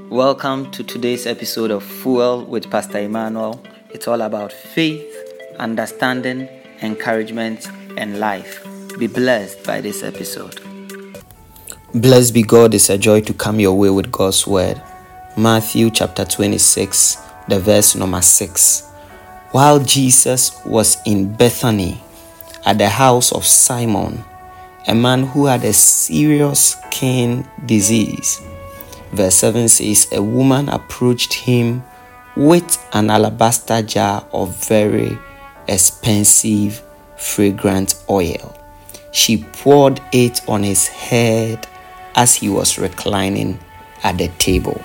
Welcome to today's episode of Fuel with Pastor Emmanuel. It's all about faith, understanding, encouragement, and life. Be blessed by this episode. Blessed be God, it's a joy to come your way with God's word. Matthew chapter 26, the verse number 6. While Jesus was in Bethany at the house of Simon, a man who had a serious skin disease. Verse 7 says, a woman approached him with an alabaster jar of very expensive, fragrant oil. She poured it on his head as he was reclining at the table.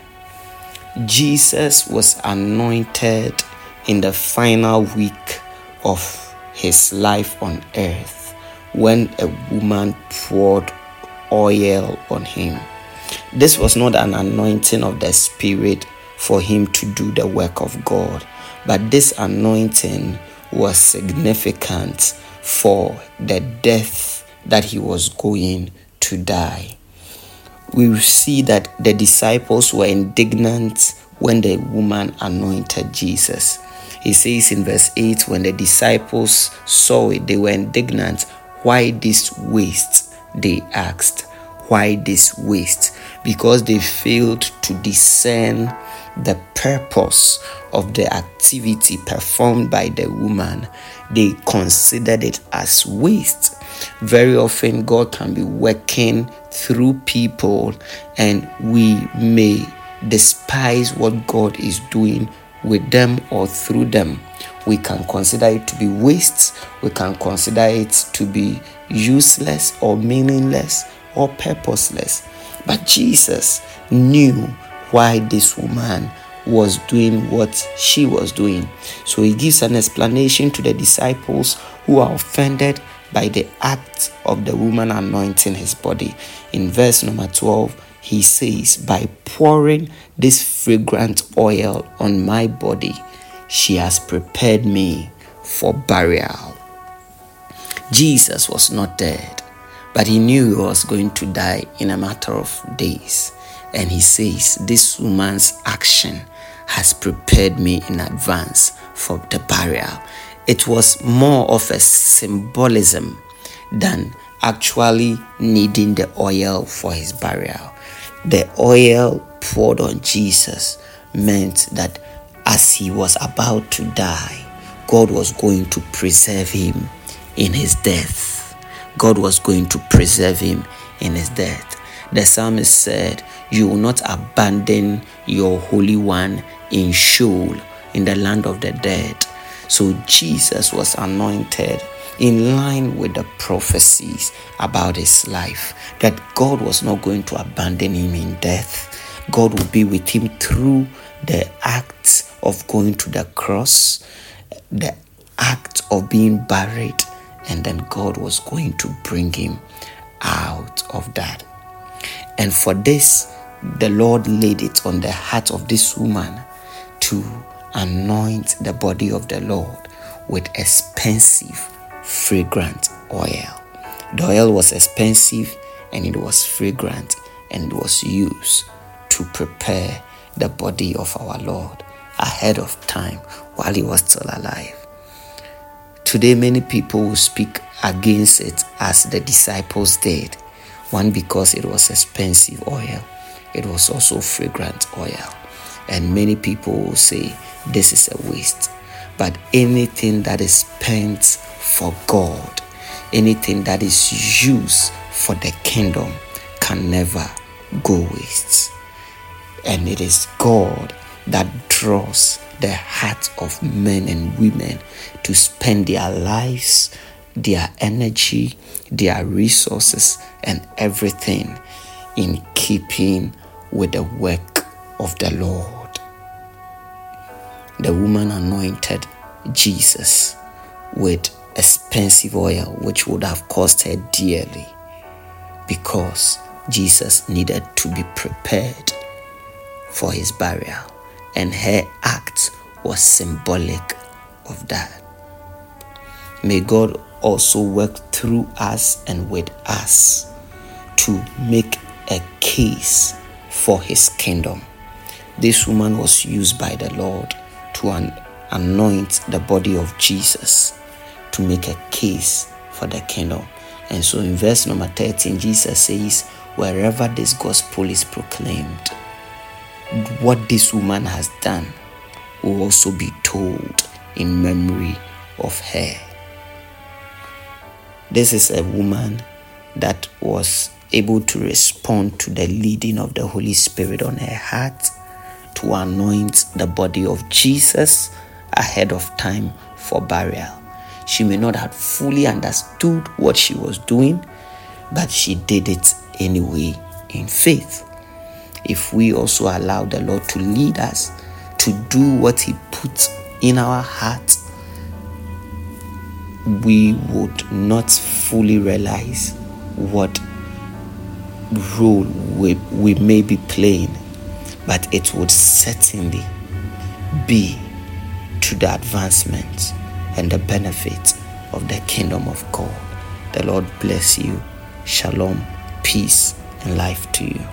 Jesus was anointed in the final week of his life on earth when a woman poured oil on him. This was not an anointing of the Spirit for him to do the work of God, but this anointing was significant for the death that he was going to die. We will see that the disciples were indignant when the woman anointed Jesus. He says in verse 8, when the disciples saw it, they were indignant. Why this waste? They asked. Why this waste? Because they failed to discern the purpose of the activity performed by the woman. They considered it as waste. Very often God can be working through people and we may despise what God is doing with them or through them. We can consider it to be waste. We can consider it to be useless or meaningless or purposeless. But Jesus knew why this woman was doing what she was doing. So he gives an explanation to the disciples who are offended by the act of the woman anointing his body. In verse number 12, he says, by pouring this fragrant oil on my body, she has prepared me for burial. Jesus was not dead, but he knew he was going to die in a matter of days. And he says, this woman's action has prepared me in advance for the burial. It was more of a symbolism than actually needing the oil for his burial. The oil poured on Jesus meant that as he was about to die, God was going to preserve him in his death. God was going to preserve him in his death. The psalmist said, you will not abandon your Holy One in Sheol, in the land of the dead. So Jesus was anointed in line with the prophecies about his life, that God was not going to abandon him in death. God would be with him through the act of going to the cross, the act of being buried, and then God was going to bring him out of that. And for this, the Lord laid it on the heart of this woman to anoint the body of the Lord with expensive, fragrant oil. The oil was expensive and it was fragrant and it was used to prepare the body of our Lord ahead of time while he was still alive. Today, many people will speak against it as the disciples did. One, because it was expensive oil. It was also fragrant oil. And many people will say this is a waste. But anything that is spent for God, anything that is used for the kingdom can never go waste. And it is God that draws the heart of men and women to spend their lives, their energy, their resources, and everything in keeping with the work of the Lord. The woman anointed Jesus with expensive oil, which would have cost her dearly, because Jesus needed to be prepared for his burial, and her act was symbolic of that. May God also work through us and with us to make a case for his kingdom. This woman was used by the Lord to anoint the body of Jesus to make a case for the kingdom. And so in verse number 13, Jesus says, wherever this gospel is proclaimed, what this woman has done will also be told in memory of her. This is a woman that was able to respond to the leading of the Holy Spirit on her heart to anoint the body of Jesus ahead of time for burial. She may not have fully understood what she was doing, but she did it anyway in faith. If we also allow the Lord to lead us to do what He puts in our heart, we would not fully realize what role we may be playing, but it would certainly be to the advancement and the benefit of the kingdom of God. The Lord bless you. Shalom, peace, and life to you.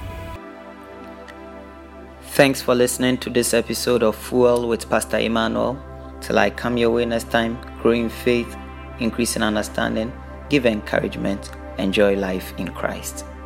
Thanks for listening to this episode of Fuel with Pastor Emmanuel. Till I come your way next time, grow in faith, increase in understanding, give encouragement, enjoy life in Christ.